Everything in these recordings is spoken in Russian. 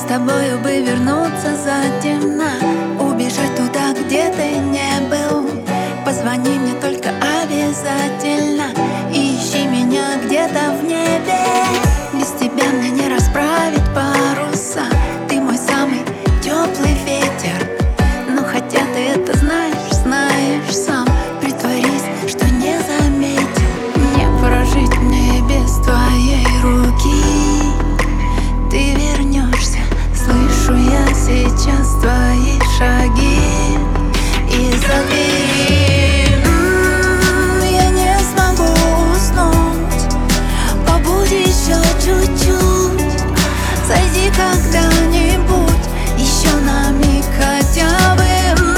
тобою бы вернуться затемно, убежать туда, где ты не был. Позвони мне только обязательно, ищи меня где-то в небе. Без тебя мне не расправить паруса, ты мой самый теплый ветер. Но хотя ты это знаешь сам, притворись, что не заметил. Не прожить мне без твоей руки. Ты вернешься, слышу я сейчас твои шаги из-за двери. Я не смогу уснуть, побудь еще чуть-чуть. Зайди когда-нибудь, еще на миг хотя бы.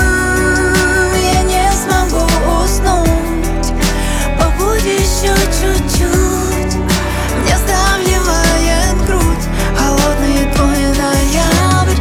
Я не смогу уснуть, побудь еще чуть-чуть. Мне сдавливает грудь холодный твой ноябрь.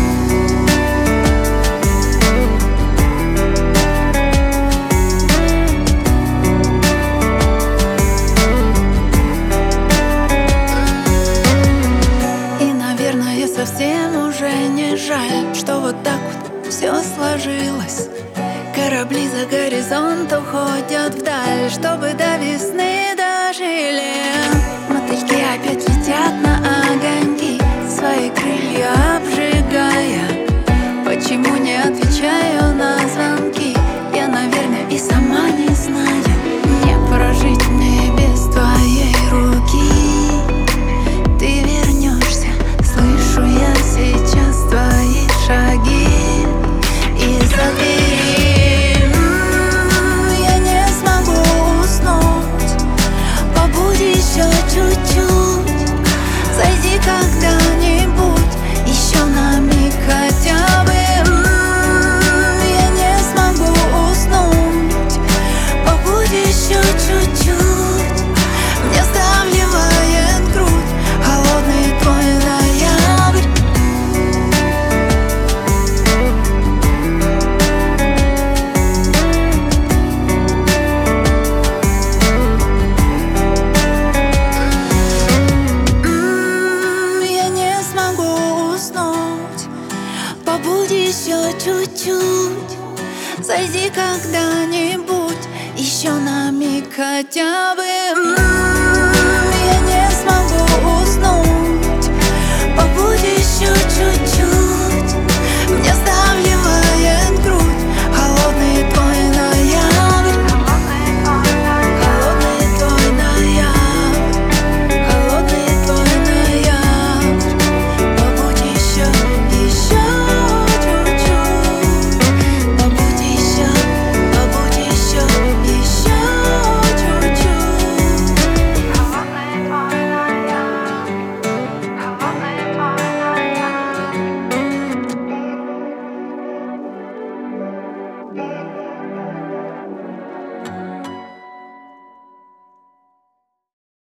И, наверное, совсем уже не жаль, что вот так вот все сложилось. Корабли за горизонт уходят вдаль, чтобы до весны дожили. Мотыльки опять летят на огоньки, свои крылья обжигая. Почему не отвечаю на звонки? Я, наверное, и сама не знаю. Не прожить мне без твоей руки. Ты вернешься, слышу я сейчас твои шаги из-за двери. Я не смогу уснуть, побудь еще чуть-чуть. Зайди когда-нибудь, еще на миг хотя бы. Я не смогу уснуть, побудь еще чуть-чуть. Мне сдавливает грудь холодный твой ноябрь. Я не смогу уснуть, побудь еще чуть-чуть. Зайди когда-нибудь, еще на миг хотя бы. Я не смогу уснуть, побудь еще чуть-чуть.